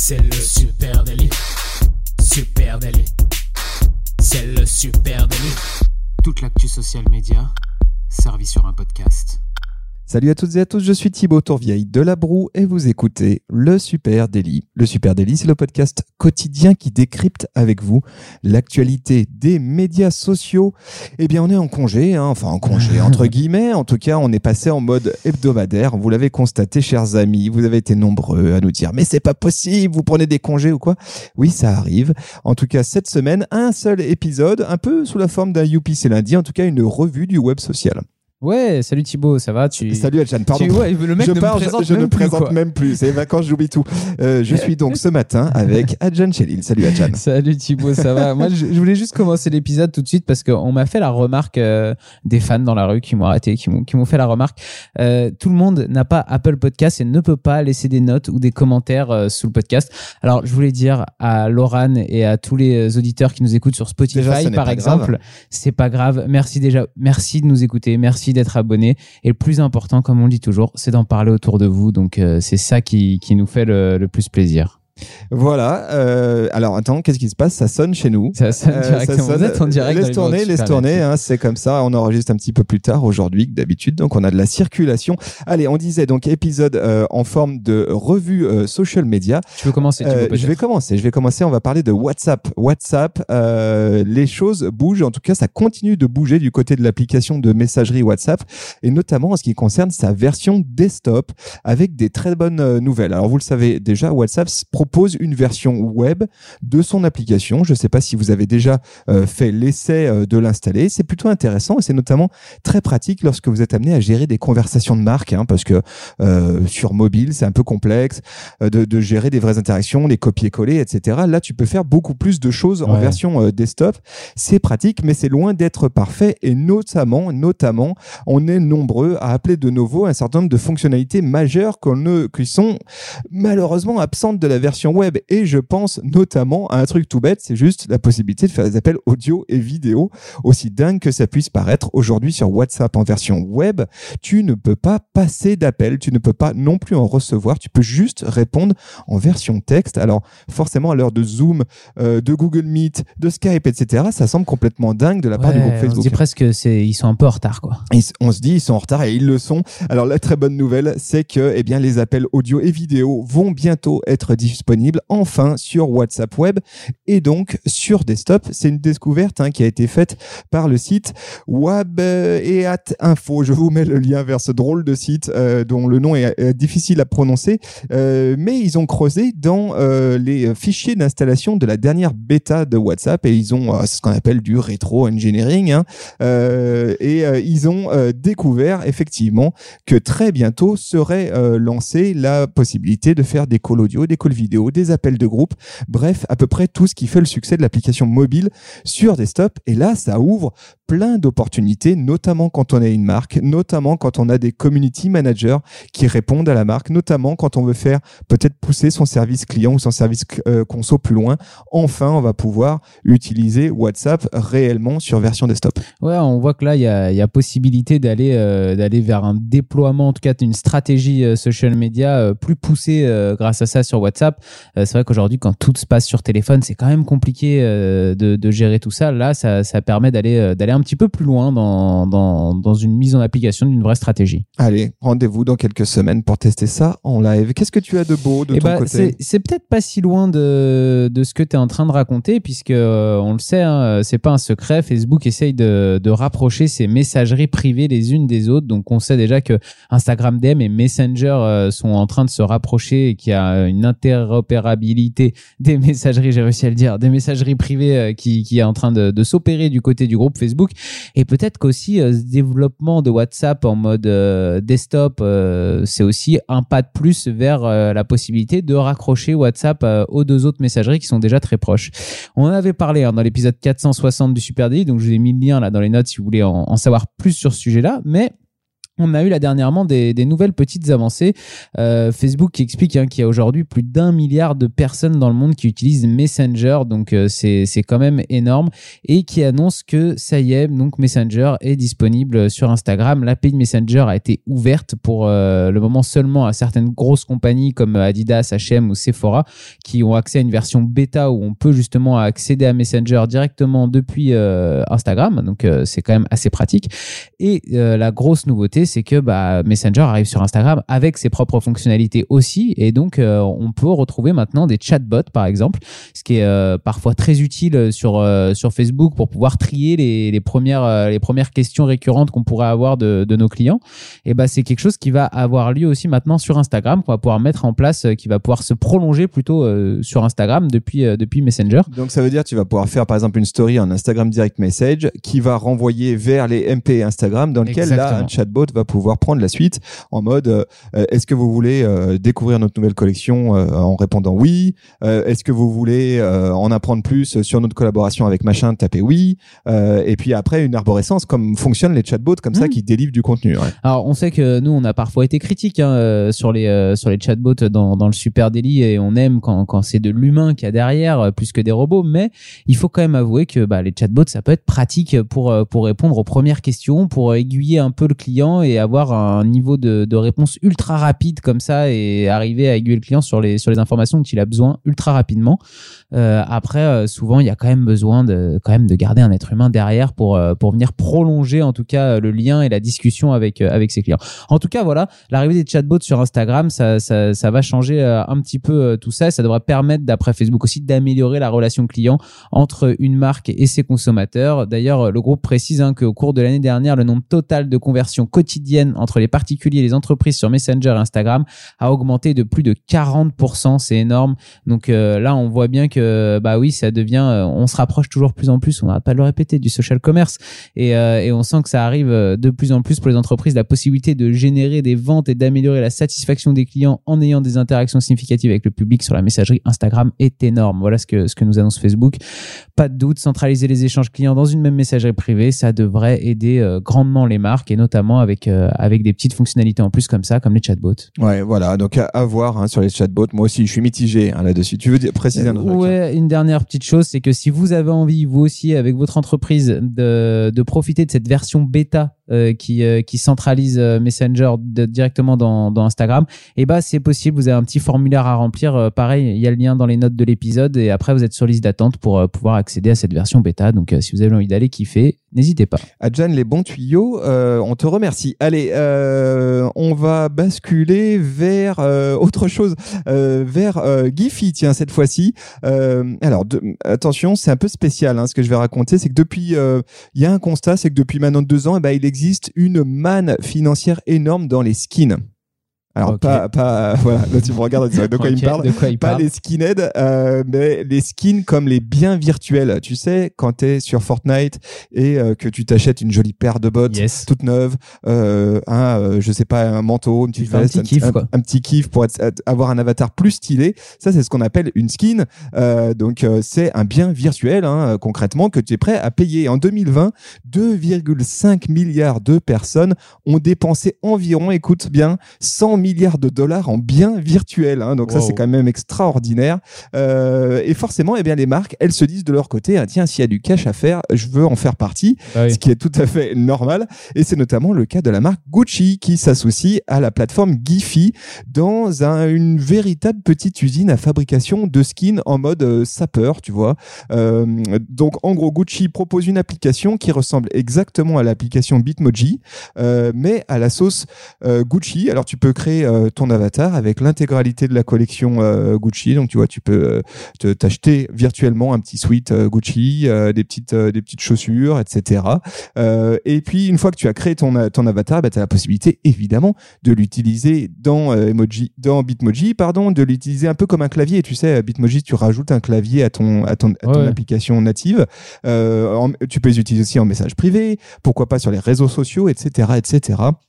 C'est le Super Daily. Super Daily. C'est le Super Daily. Toute l'actu social média servie sur un podcast. Salut à toutes et à tous, je suis Thibaut Tourvieille de La Broue et vous écoutez le Super Daily. Le Super Daily, c'est le podcast quotidien qui décrypte avec vous l'actualité des médias sociaux. Eh bien, on est en congé, entre guillemets. En tout cas, on est passé en mode hebdomadaire. Vous l'avez constaté, chers amis, vous avez été nombreux à nous dire « Mais c'est pas possible, vous prenez des congés ou quoi ?» Oui, ça arrive. En tout cas, cette semaine, un seul épisode, un peu sous la forme d'un Youpi, c'est lundi, en tout cas une revue du web social. Ouais, salut Thibaut, ça va Salut Adjan, pardon. Le mec je ne présente même plus. C'est les vacances, j'oublie tout. Je suis donc ce matin avec Adjan Chelil. Salut Adjan. Salut Thibaut, ça va. Moi, je voulais juste commencer l'épisode tout de suite parce qu'on m'a fait la remarque des fans dans la rue qui m'ont arrêté, qui m'ont fait la remarque. Tout le monde n'a pas Apple Podcast et ne peut pas laisser des notes ou des commentaires sous le podcast. Alors, je voulais dire à Laurent et à tous les auditeurs qui nous écoutent sur Spotify, déjà, par exemple, c'est pas grave. Merci de nous écouter. Merci d'être abonné, et le plus important, comme on le dit toujours, c'est d'en parler autour de vous, donc c'est ça qui nous fait le plus plaisir. Voilà, alors attends, qu'est-ce qui se passe? Ça sonne chez nous. Ça sonne directement. Vous êtes en direct. Laisse tourner, hein, c'est comme ça. On enregistre un petit peu plus tard aujourd'hui que d'habitude, donc on a de la circulation. Allez, on disait donc épisode en forme de revue social media. Tu veux commencer? Je vais commencer. On va parler de WhatsApp. Les choses bougent. En tout cas, ça continue de bouger du côté de l'application de messagerie WhatsApp, et notamment en ce qui concerne sa version desktop, avec des très bonnes nouvelles. Alors vous le savez déjà, WhatsApp propose une version web de son application. Je ne sais pas si vous avez déjà fait l'essai de l'installer. C'est plutôt intéressant et c'est notamment très pratique lorsque vous êtes amené à gérer des conversations de marque, parce que sur mobile, c'est un peu complexe de gérer des vraies interactions, les copier-coller, etc. Là, tu peux faire beaucoup plus de choses en version desktop. C'est pratique, mais c'est loin d'être parfait, et notamment, on est nombreux à appeler de nouveau un certain nombre de fonctionnalités majeures qui sont malheureusement absentes de la version web, et je pense notamment à un truc tout bête, c'est juste la possibilité de faire des appels audio et vidéo. Aussi dingue que ça puisse paraître, aujourd'hui sur WhatsApp en version web, tu ne peux pas passer d'appels, tu ne peux pas non plus en recevoir, tu peux juste répondre en version texte. Alors forcément, à l'heure de Zoom, de Google Meet, de Skype, etc., ça semble complètement dingue de la part du groupe Facebook. On se dit presque ils sont un peu en retard, quoi. On se dit ils sont en retard, et ils le sont. Alors la très bonne nouvelle, c'est que les appels audio et vidéo vont bientôt être disponible enfin sur WhatsApp Web et donc sur desktop. C'est une découverte qui a été faite par le site Wabeat.info. Je vous mets le lien vers ce drôle de site dont le nom est difficile à prononcer, mais ils ont creusé dans les fichiers d'installation de la dernière bêta de WhatsApp, et ils ont ce qu'on appelle du rétro-engineering, et ils ont découvert effectivement que très bientôt serait lancée la possibilité de faire des calls audio, des calls vidéo, des appels de groupe, bref, à peu près tout ce qui fait le succès de l'application mobile sur desktop. Et là, ça ouvre plein d'opportunités, notamment quand on a une marque, notamment quand on a des community managers qui répondent à la marque, notamment quand on veut faire peut-être pousser son service client ou son service conso plus loin. Enfin, on va pouvoir utiliser WhatsApp réellement sur version desktop. Ouais, on voit que là, il y a possibilité d'aller vers un déploiement, en tout cas une stratégie social media plus poussée grâce à ça sur WhatsApp. C'est vrai qu'aujourd'hui, quand tout se passe sur téléphone, c'est quand même compliqué de gérer tout ça. Là, ça permet d'aller un petit peu plus loin dans une mise en application d'une vraie stratégie. Allez, rendez-vous dans quelques semaines pour tester ça en live. Qu'est-ce que tu as de beau de ton côté? C'est peut-être pas si loin de ce que tu es en train de raconter, puisque on le sait, c'est pas un secret. Facebook essaye de rapprocher ses messageries privées les unes des autres. Donc, on sait déjà que Instagram DM et Messenger sont en train de se rapprocher et qu'il y a une interopérabilité des messageries, j'ai réussi à le dire, des messageries privées qui est en train de s'opérer du côté du groupe Facebook. Et peut-être qu'aussi ce développement de WhatsApp en mode desktop, c'est aussi un pas de plus vers la possibilité de raccrocher WhatsApp aux deux autres messageries qui sont déjà très proches. On en avait parlé dans l'épisode 460 du Super Daily, donc je vous ai mis le lien là dans les notes si vous voulez en savoir plus sur ce sujet-là, mais On a eu là dernièrement des nouvelles petites avancées. Facebook qui explique qu'il y a aujourd'hui plus d'1 milliard de personnes dans le monde qui utilisent Messenger, donc c'est quand même énorme, et qui annonce que ça y est, donc Messenger est disponible sur Instagram. L'API de Messenger a été ouverte pour le moment seulement à certaines grosses compagnies comme Adidas, H&M ou Sephora qui ont accès à une version bêta où on peut justement accéder à Messenger directement depuis Instagram, donc c'est quand même assez pratique. Et la grosse nouveauté, c'est que Messenger arrive sur Instagram avec ses propres fonctionnalités aussi, et donc on peut retrouver maintenant des chatbots par exemple, ce qui est parfois très utile sur Facebook pour pouvoir trier les premières questions récurrentes qu'on pourrait avoir de nos clients. Et c'est quelque chose qui va avoir lieu aussi maintenant sur Instagram, qu'on va pouvoir mettre en place, qui va pouvoir se prolonger plutôt sur Instagram depuis Messenger. Donc ça veut dire que tu vas pouvoir faire par exemple une story en Instagram Direct Message qui va renvoyer vers les MP Instagram, dans lequel là un chatbot va pouvoir prendre la suite en mode est-ce que vous voulez découvrir notre nouvelle collection en répondant oui, est-ce que vous voulez en apprendre plus sur notre collaboration avec machin, tapez oui, et puis après une arborescence comme fonctionnent les chatbots comme ça qui délivrent du contenu. Ouais. Alors on sait que nous on a parfois été critiques sur les chatbots dans le Super Daily, et on aime quand c'est de l'humain qu'il y a derrière plus que des robots, mais il faut quand même avouer que les chatbots ça peut être pratique pour répondre aux premières questions, pour aiguiller un peu le client et avoir un niveau de réponse ultra rapide comme ça, et arriver à aiguiller le client sur les informations dont il a besoin ultra rapidement. Après, souvent, il y a quand même besoin de garder un être humain derrière pour venir prolonger en tout cas le lien et la discussion avec ses clients. En tout cas, voilà, l'arrivée des chatbots sur Instagram, ça va changer un petit peu tout ça, et ça devrait permettre, d'après Facebook aussi, d'améliorer la relation client entre une marque et ses consommateurs. D'ailleurs, le groupe précise qu'au cours de l'année dernière, le nombre total de conversions quotidiennes entre les particuliers et les entreprises sur Messenger et Instagram a augmenté de plus de 40%. C'est énorme. Donc là, on voit bien que oui, ça devient, on se rapproche toujours plus en plus, on n'arrête pas de le répéter, du social commerce, et on sent que ça arrive de plus en plus pour les entreprises, la possibilité de générer des ventes et d'améliorer la satisfaction des clients en ayant des interactions significatives avec le public sur la messagerie Instagram est énorme. Voilà ce que nous annonce Facebook. Pas de doute, centraliser les échanges clients dans une même messagerie privée, ça devrait aider grandement les marques, et notamment avec des petites fonctionnalités en plus comme ça, comme les chatbots. Ouais, voilà, donc à voir sur les chatbots. Moi aussi, je suis mitigé là-dessus. Tu veux préciser un truc? Ouais, une dernière petite chose, c'est que si vous avez envie, vous aussi, avec votre entreprise, de profiter de cette version bêta qui centralise Messenger directement dans Instagram, c'est possible. Vous avez un petit formulaire à remplir. Pareil, il y a le lien dans les notes de l'épisode, et après vous êtes sur liste d'attente pour pouvoir accéder à cette version bêta. Donc si vous avez envie d'aller kiffer, n'hésitez pas. Adjan, les bons tuyaux, on te remercie. Allez, on va basculer vers autre chose, vers Giphy, tiens, cette fois-ci. Alors, attention, c'est un peu spécial ce que je vais raconter. C'est que depuis, il y a un constat, c'est que depuis maintenant 2 ans, il existe une manne financière énorme dans les skins. Alors, okay. Voilà, là tu me regardes, de quoi il me parle. Pas les skinheads, mais les skins comme les biens virtuels. Tu sais, quand t'es sur Fortnite et que tu t'achètes une jolie paire de bottes toute neuve, je sais pas, un manteau, une petite veste, un petit kiff pour avoir un avatar plus stylé. Ça, c'est ce qu'on appelle une skin. Donc, c'est un bien virtuel, concrètement, que tu es prêt à payer. En 2020, 2,5 milliards de personnes ont dépensé environ, écoute bien, 100 milliards de dollars en biens virtuels. Donc ça, c'est quand même extraordinaire. Et forcément, les marques, elles se disent de leur côté, tiens, s'il y a du cash à faire, je veux en faire partie, ce qui est tout à fait normal. Et c'est notamment le cas de la marque Gucci qui s'associe à la plateforme Giphy dans une véritable petite usine à fabrication de skins en mode sapeur, tu vois. Donc, en gros, Gucci propose une application qui ressemble exactement à l'application Bitmoji, mais à la sauce Gucci. Alors, tu peux créer ton avatar avec l'intégralité de la collection Gucci. Donc, tu vois, tu peux t'acheter virtuellement un petit sweat Gucci, des petites chaussures, etc. Et puis, une fois que tu as créé ton avatar, tu as la possibilité, évidemment, de l'utiliser dans Bitmoji, de l'utiliser un peu comme un clavier. Tu sais, Bitmoji, tu rajoutes un clavier à ton application native. Tu peux les utiliser aussi en message privé, pourquoi pas sur les réseaux sociaux, etc., etc.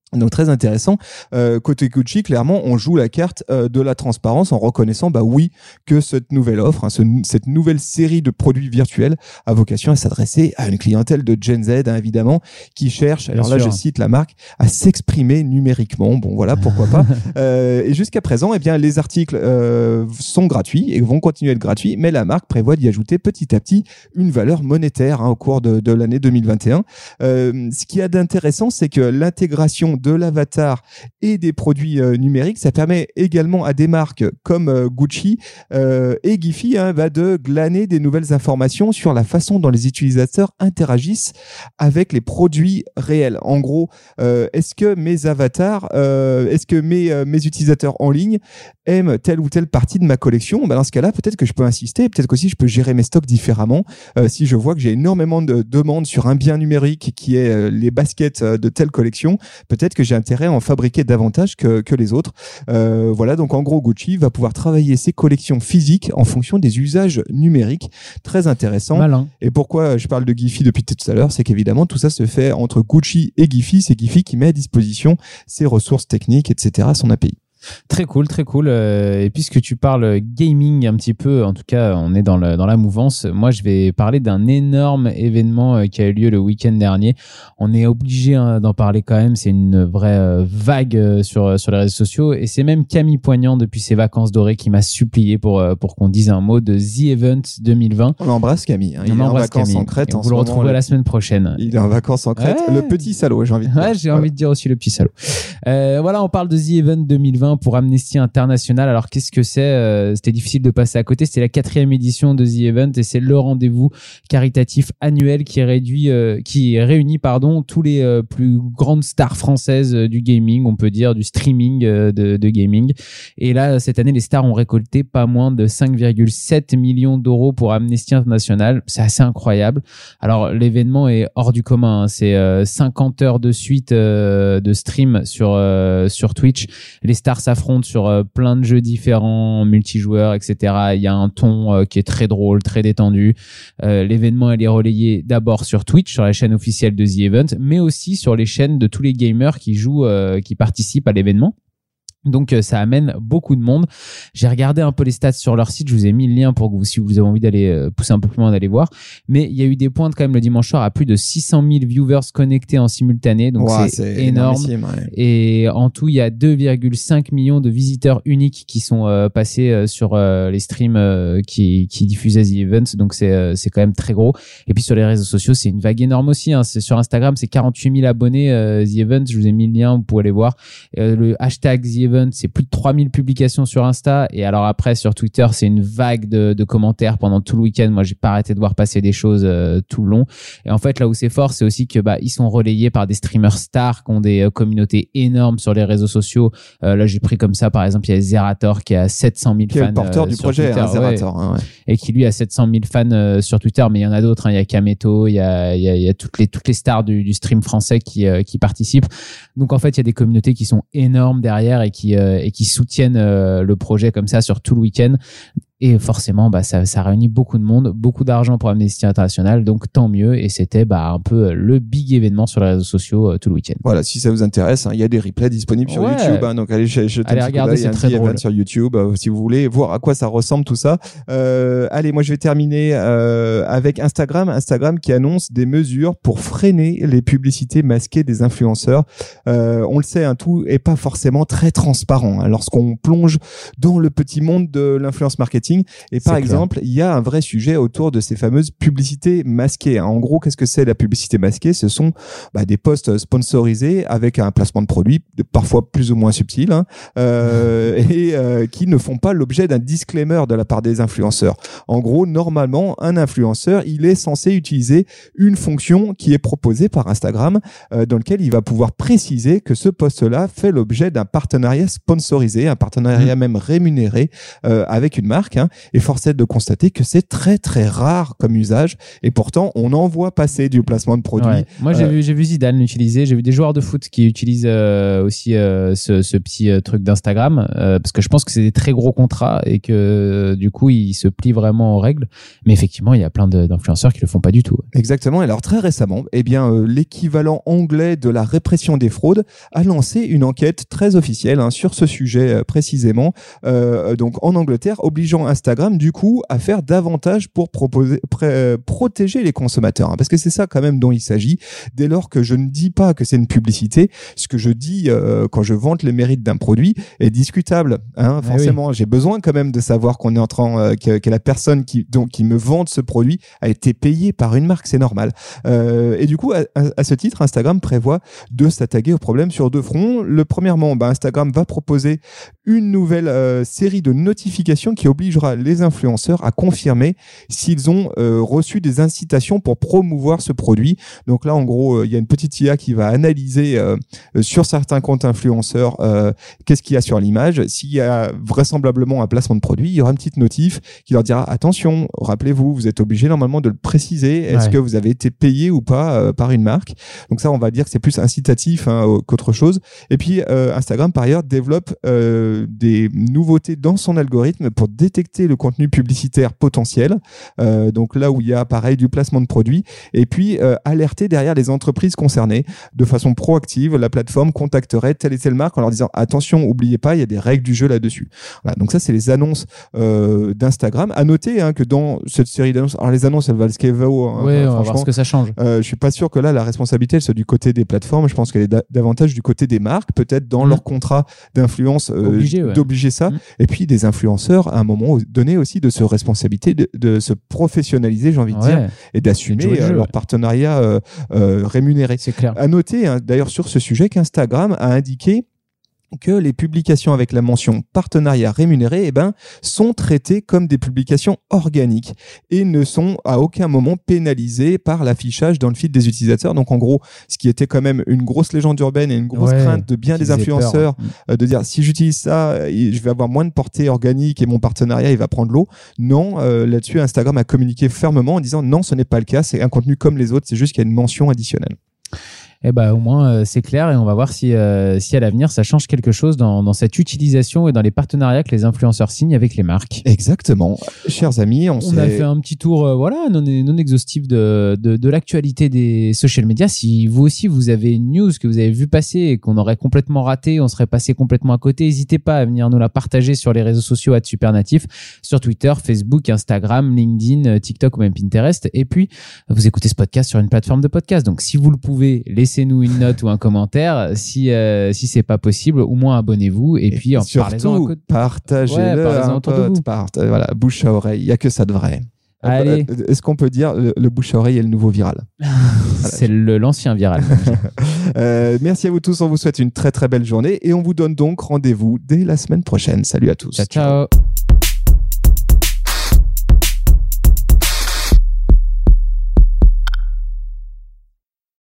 Donc très intéressant. Côté Gucci, clairement, on joue la carte de la transparence en reconnaissant, oui, que cette nouvelle offre, cette nouvelle série de produits virtuels a vocation à s'adresser à une clientèle de Gen Z, évidemment, qui cherche, alors là je cite la marque, à s'exprimer numériquement. Bon voilà, pourquoi pas. Et jusqu'à présent, eh bien les articles sont gratuits et vont continuer à être gratuits, mais la marque prévoit d'y ajouter petit à petit une valeur monétaire au cours de l'année 2021. Ce qui est d'intéressant, c'est que l'intégration de l'avatar et des produits numériques, ça permet également à des marques comme Gucci et Giphy de glaner des nouvelles informations sur la façon dont les utilisateurs interagissent avec les produits réels. En gros, est-ce que mes avatars, est-ce que mes utilisateurs en ligne aiment telle ou telle partie de ma collection? Dans ce cas-là, peut-être que je peux insister, peut-être qu'aussi je peux gérer mes stocks différemment. Si je vois que j'ai énormément de demandes sur un bien numérique qui est les baskets de telle collection, peut-être que j'ai intérêt à en fabriquer davantage que les autres. Voilà, donc en gros, Gucci va pouvoir travailler ses collections physiques en fonction des usages numériques. Très intéressant. Malin. Et pourquoi je parle de Giphy depuis tout à l'heure, c'est qu'évidemment, tout ça se fait entre Gucci et Giphy. C'est Giphy qui met à disposition ses ressources techniques, etc., son API. Très cool, très cool. Et puisque tu parles gaming un petit peu, en tout cas, on est dans la mouvance. Moi, je vais parler d'un énorme événement qui a eu lieu le week-end dernier. On est obligé d'en parler quand même. C'est une vraie vague sur les réseaux sociaux. Et c'est même Camille Poignant, depuis ses vacances dorées, qui m'a supplié pour qu'on dise un mot de The Event 2020. On embrasse Camille. Il est en vacances en Crète. Vous le retrouverez la semaine prochaine. Il est en vacances en Crète. Ouais. Le petit salaud, j'ai envie de dire. Ouais, j'ai envie de dire aussi le petit salaud. Voilà, on parle de The Event 2020 pour Amnesty International. Alors qu'est-ce que c'est? C'était difficile de passer à côté. C'était la 4e édition de The Event et c'est le rendez-vous caritatif annuel qui réunit tous les plus grandes stars françaises du gaming, on peut dire, du streaming de gaming. Et là, cette année, les stars ont récolté pas moins de 5,7 millions d'euros pour Amnesty International. C'est assez incroyable. Alors l'événement est hors du commun. C'est 50 heures de suite de stream sur Twitch. Les stars s'affrontent sur plein de jeux différents, multijoueurs, etc. Il y a un ton qui est très drôle, très détendu. L'événement, il est relayé d'abord sur Twitch, sur la chaîne officielle de The Event, mais aussi sur les chaînes de tous les gamers qui jouent, qui participent à l'événement. Donc ça amène beaucoup de monde. J'ai regardé un peu les stats sur leur site, je vous ai mis le lien pour que si vous avez envie d'aller pousser un peu plus loin, d'aller voir. Mais il y a eu des pointes quand même le dimanche soir à plus de 600 000 viewers connectés en simultané, donc c'est énorme. Ouais. Et en tout, il y a 2,5 millions de visiteurs uniques qui sont passés sur les streams qui diffusaient The Event, donc c'est quand même très gros. Et puis sur les réseaux sociaux, c'est une vague énorme aussi. C'est sur Instagram, c'est 48 000 abonnés The Event. Je vous ai mis le lien, vous pouvez aller voir. Le hashtag The Event, c'est plus de 3000 publications sur Insta. Et alors après, sur Twitter, c'est une vague de commentaires pendant tout le week-end. Moi, j'ai pas arrêté de voir passer des choses tout le long. Et en fait, là où c'est fort, c'est aussi que ils sont relayés par des streamers stars qui ont des communautés énormes sur les réseaux sociaux. Là, j'ai pris comme ça, par exemple, il y a Zerator qui a 700 000 fans. Qui est le porteur du projet, Zerator. Ouais. Et qui, lui, a 700 000 fans sur Twitter. Mais il y en a d'autres. Il y a Kameto, il y a toutes les stars du stream français qui participent. Donc, en fait, il y a des communautés qui sont énormes derrière et qui soutiennent le projet comme ça sur tout le week-end. Et forcément, ça réunit beaucoup de monde, beaucoup d'argent pour Amnesty International, donc tant mieux. Et c'était un peu le big événement sur les réseaux sociaux tout le week-end. Voilà, si ça vous intéresse, il y a des replays disponibles sur YouTube. Donc allez regarder, c'est très drôle. Sur YouTube si vous voulez voir à quoi ça ressemble tout ça. Allez, moi je vais terminer avec Instagram. Instagram qui annonce des mesures pour freiner les publicités masquées des influenceurs. On le sait, tout est pas forcément très transparent lorsqu'on plonge dans le petit monde de l'influence marketing. Et par exemple, il y a un vrai sujet autour de ces fameuses publicités masquées. En gros, qu'est-ce que c'est la publicité masquée? Ce sont des posts sponsorisés avec un placement de produit, parfois plus ou moins subtil, et qui ne font pas l'objet d'un disclaimer de la part des influenceurs. En gros, normalement, un influenceur, il est censé utiliser une fonction qui est proposée par Instagram, dans lequel il va pouvoir préciser que ce post-là fait l'objet d'un partenariat sponsorisé, un partenariat même rémunéré avec une marque. hein, et force est de constater que c'est très très rare comme usage, et pourtant on en voit passer du placement de produits. Ouais. Moi j'ai vu Zidane l'utiliser, j'ai vu des joueurs de foot qui utilisent aussi ce petit truc d'Instagram, parce que je pense que c'est des très gros contrats et que du coup ils se plient vraiment aux règles, mais effectivement il y a plein d'influenceurs qui le font pas du tout. Exactement. Et alors très récemment, l'équivalent anglais de la répression des fraudes a lancé une enquête très officielle sur ce sujet précisément, donc en Angleterre, obligeant Instagram du coup à faire davantage pour protéger les consommateurs, parce que c'est ça quand même dont il s'agit. Dès lors que je ne dis pas que c'est une publicité, ce que je dis quand je vante les mérites d'un produit est discutable, forcément. Oui. J'ai besoin quand même de savoir qu'on est en train que la personne qui me vante ce produit a été payée par une marque, c'est normal. Et du coup, à ce titre, Instagram prévoit de s'attaquer au problème sur deux fronts. Le premièrement, Instagram va proposer une nouvelle série de notifications qui obligera les influenceurs à confirmer s'ils ont reçu des incitations pour promouvoir ce produit. Donc là, en gros, il y a une petite IA qui va analyser sur certains comptes influenceurs qu'est-ce qu'il y a sur l'image. S'il y a vraisemblablement un placement de produit, il y aura une petite notif qui leur dira attention, rappelez-vous, vous êtes obligé normalement de le préciser. Est-ce que vous avez été payé ou pas par une marque? Donc ça, on va dire que c'est plus incitatif qu'autre chose. Et puis Instagram, par ailleurs, développe des nouveautés dans son algorithme pour détecter le contenu publicitaire potentiel. Donc là où il y a pareil du placement de produits, et puis alerter derrière les entreprises concernées de façon proactive. La plateforme contacterait telle et telle marque en leur disant attention, oubliez pas, il y a des règles du jeu là-dessus. Voilà, donc ça c'est les annonces d'Instagram. À noter que dans cette série d'annonces, alors les annonces elles valent ce qu'elles valent. Oui, on va voir ce que ça change. Je suis pas sûr que là la responsabilité elle soit du côté des plateformes. Je pense qu'elle est davantage du côté des marques, peut-être dans leur contrat d'influence d'obliger ça. Et puis des influenceurs à un moment donné aussi de se responsabiliser, de se professionnaliser, j'ai envie de dire, et d'assumer leur partenariat rémunéré. C'est clair. À noter d'ailleurs sur ce sujet qu'Instagram a indiqué que les publications avec la mention partenariat rémunéré sont traitées comme des publications organiques et ne sont à aucun moment pénalisées par l'affichage dans le feed des utilisateurs. Donc en gros, ce qui était quand même une grosse légende urbaine et une grosse crainte de bien des influenceurs, de dire si j'utilise ça, je vais avoir moins de portée organique et mon partenariat il va prendre l'eau. Non, là-dessus Instagram a communiqué fermement en disant non, ce n'est pas le cas, c'est un contenu comme les autres, c'est juste qu'il y a une mention additionnelle. Eh au moins c'est clair, et on va voir si à l'avenir ça change quelque chose dans cette utilisation et dans les partenariats que les influenceurs signent avec les marques. Exactement. Chers amis, on a fait un petit tour non exhaustif de l'actualité des social media. Si vous aussi vous avez une news que vous avez vu passer et qu'on aurait complètement raté, on serait passé complètement à côté, n'hésitez pas à venir nous la partager sur les réseaux sociaux @supernatif, sur Twitter, Facebook, Instagram, LinkedIn, TikTok ou même Pinterest. Et puis vous écoutez ce podcast sur une plateforme de podcast. Donc si vous le pouvez, laissez-nous une note ou un commentaire. Si c'est pas possible, au moins abonnez-vous et puis surtout partagez-le voilà, bouche à oreille, il y a que ça de vrai. Allez. Est-ce qu'on peut dire le bouche à oreille est le nouveau viral? C'est l'ancien viral. Merci à vous tous, on vous souhaite une très très belle journée et on vous donne donc rendez-vous dès la semaine prochaine. Salut à tous. Ciao.